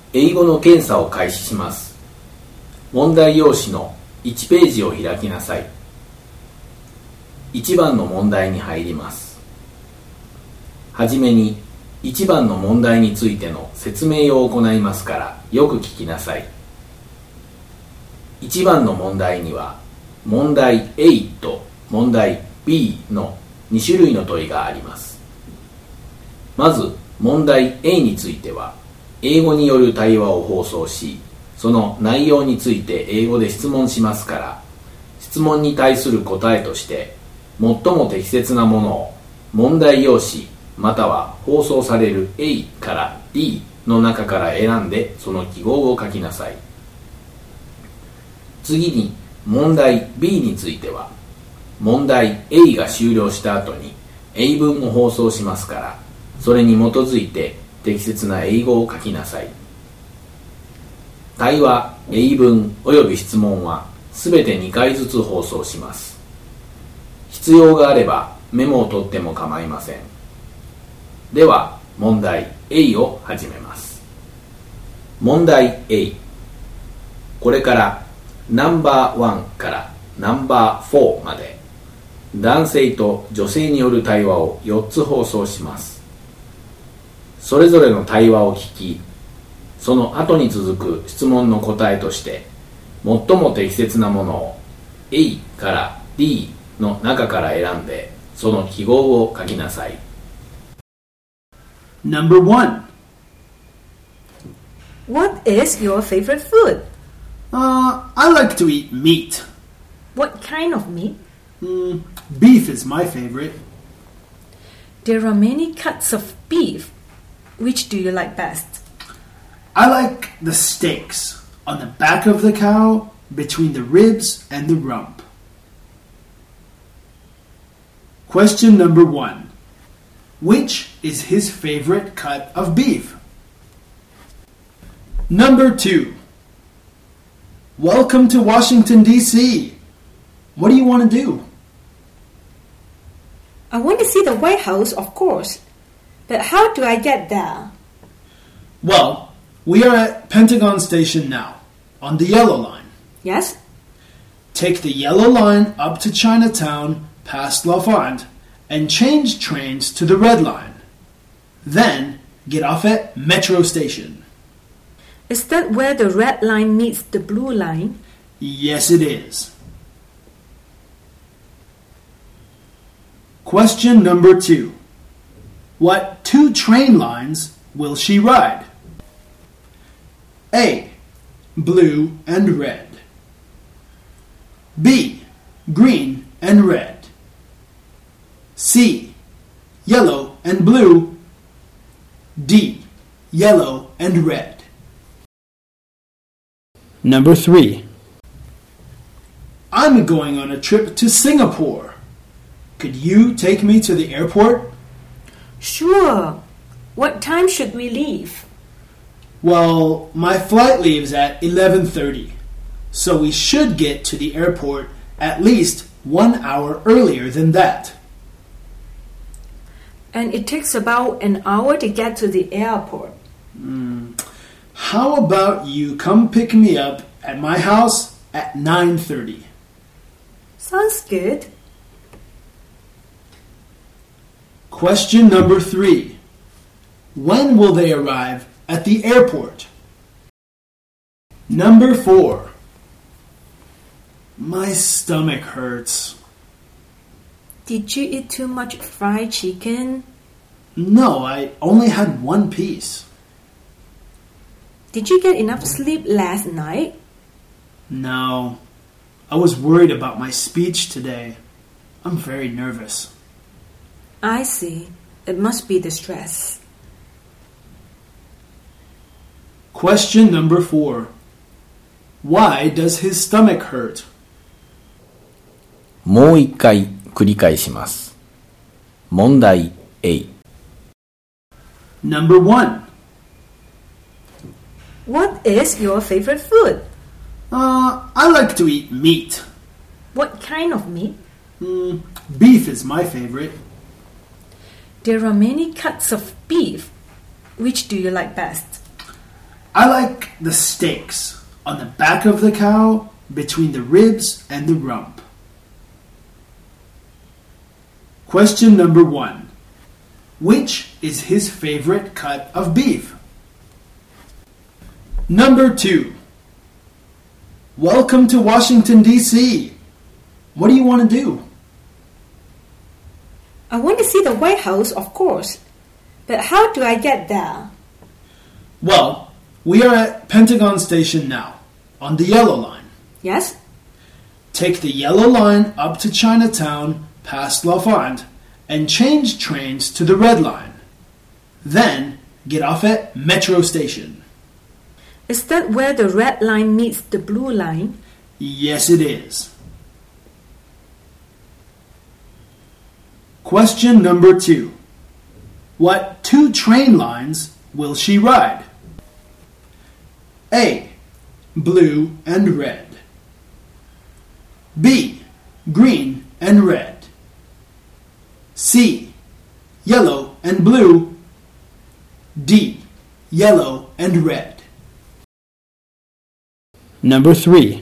英語の検査を開始します。問題用紙の1ページを開きなさい。1番の問題に入ります。はじめに1番の問題についての説明を行いますからよく聞きなさい。1番の問題には問題 A と問題 B の2種類の問いがあります。まず問題 A については英語による対話を放送し、その内容について英語で質問しますから、質問に対する答えとして最も適切なものを問題用紙または放送される A から D の中から選んでその記号を書きなさい。次に問題 B については問題 A が終了した後に英文を放送しますから、それに基づいて適切な英語を書きなさい。対話、英文および質問はすべて2回ずつ放送します。必要があればメモを取っても構いません。では問題 A を始めます。問題 A。 これからナンバー1からナンバー4まで男性と女性による対話を4つ放送します。それぞれの対話を聞き、その後に続く質問の答えとして最も適切なものを A から D の中から選んでその記号を書きなさい。 Number 1. What is your favorite food? I like to eat meat. What kind of meat? Beef is my favorite. There are many cuts of beef. Which do you like best? I like the steaks on the back of the cow, between the ribs and the rump. Question number 1. Which is his favorite cut of beef? Number 2. Welcome to Washington, D.C. What do you want to do? I want to see the White House, of course. But how do I get there? Well, we are at Pentagon Station now, on the Yellow Line. Yes? Take the Yellow Line up to Chinatown, past L'Enfant, and change trains to the Red Line. Then, get off at Metro Station. Is that where the red line meets the blue line? Yes, it is. Question number 2. What 2 train lines will she ride? A. Blue and red. B. Green and red. C. Yellow and blue. D. Yellow and red. Number 3. I'm going on a trip to Singapore. Could you take me to the airport? Sure. What time should we leave? Well, my flight leaves at 11:30, so we should get to the airport at least 1 hour earlier than that. And it takes about an hour to get to the airport. How about you come pick me up at my house at 9:30? Sounds good. Question number 3. When will they arrive at the airport? Number 4. My stomach hurts. Did you eat too much fried chicken? No, I only had 1 piece. Did you get enough sleep last night? No, I was worried about my speech today. I'm very nervous. I see. It must be the stress. Question number 4. Why does his stomach hurt? もう一回繰り返します。問題 A。 Number 1. What is your favorite food? I like to eat meat. What kind of meat? Beef is my favorite. There are many cuts of beef. Which do you like best? I like the steaks on the back of the cow between the ribs and the rump. Question number 1. Which is his favorite cut of beef? Number 2. Welcome to Washington, D.C. What do you want to do? I want to see the White House, of course. But how do I get there? Well, we are at Pentagon Station now, on the Yellow Line. Yes? Take the Yellow Line up to Chinatown, past L'Enfant, and change trains to the Red Line. Then, get off at Metro Station. Is that where the red line meets the blue line? Yes, it is. Question number 2. What 2 train lines will she ride? A. Blue and red. B. Green and red. C. Yellow and blue. D. Yellow and red. Number 3.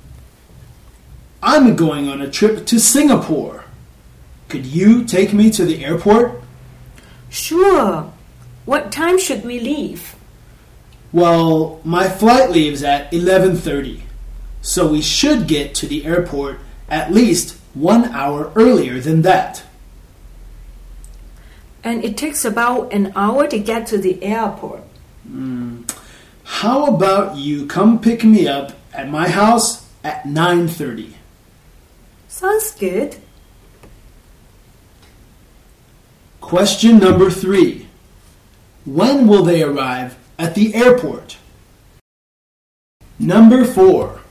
I'm going on a trip to Singapore. Could you take me to the airport? Sure. What time should we leave? Well, my flight leaves at 11:30, so we should get to the airport at least 1 hour earlier than that. And it takes about an hour to get to the airport. How about you come pick me up at my house at 9:30? Sounds good. Question number 3. When will they arrive at the airport? Number 4.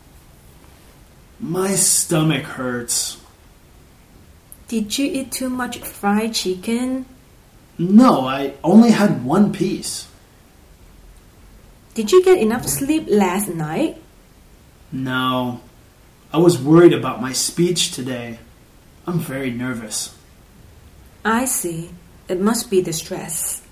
My stomach hurts. Did you eat too much fried chicken? No, I only had 1 piece. Did you get enough sleep last night? No, I was worried about my speech today. I'm very nervous. I see. It must be the stress.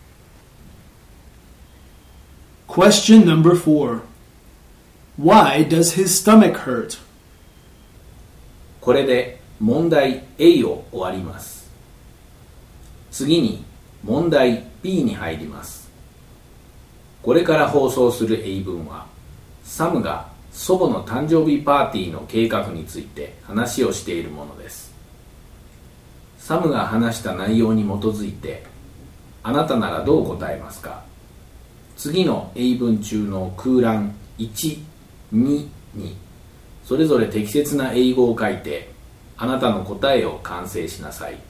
Question number 4. Why does his stomach hurt? これで問題 A を終わります。次に問題 B に入ります。これから放送する英文は、サムが祖母の誕生日パーティーの計画について話をしているものです。サムが話した内容に基づいて、あなたならどう答えますか？次の英文中の空欄1、2にそれぞれ適切な英語を書いて、あなたの答えを完成しなさい。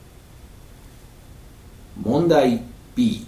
問題 B。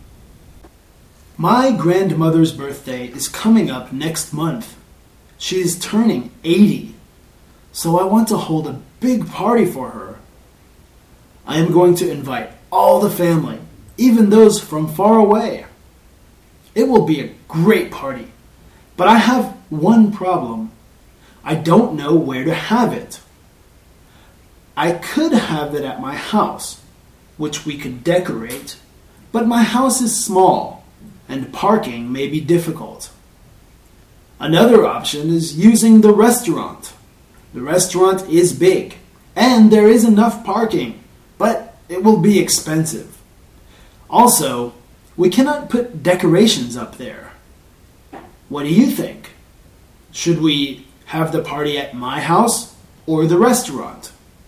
My grandmother's birthday is coming up next month. She is turning 80, so I want to hold a big party for her. I am going to invite all the family, even those from far away. It will be a great party, but I have one problem. I don't know where to have it. I could have it at my house, which we could decorate, but my house is small, and parking may be difficult. Another option is using the restaurant. The restaurant is big, and there is enough parking, but it will be expensive. Also, we cannot put decorations up there. What do you think? Should we have the party at my house or the restaurant?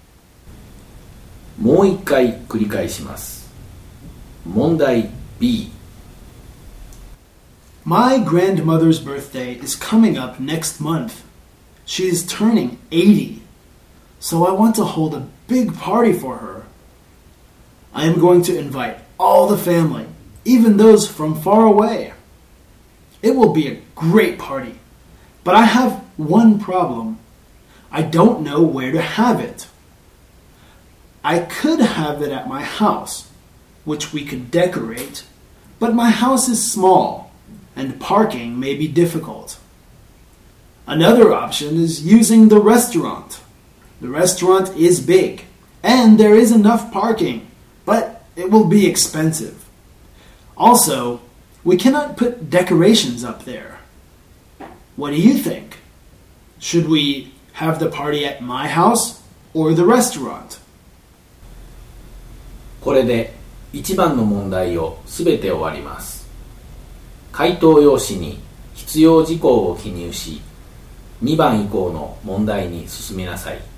もう一回繰り返します。問題 B。 My grandmother's birthday is coming up next month. She is turning 80, so I want to hold a big party for her. I am going to invite all the family, even those from far away. It will be a great party, but I have one problem. I don't know where to have it. I could have it at my house, which we could decorate, but my house is small, and parking may be difficult. Another option is using the restaurant. The restaurant is big, and there is enough parking, but it will be expensive. Also, We cannot put decorations up there. What do you think? Should we have the party at my house or the restaurant? これで1番の問題をすべて終わります。回答用紙に必要事項を記入し、2番以降の問題に進みなさい。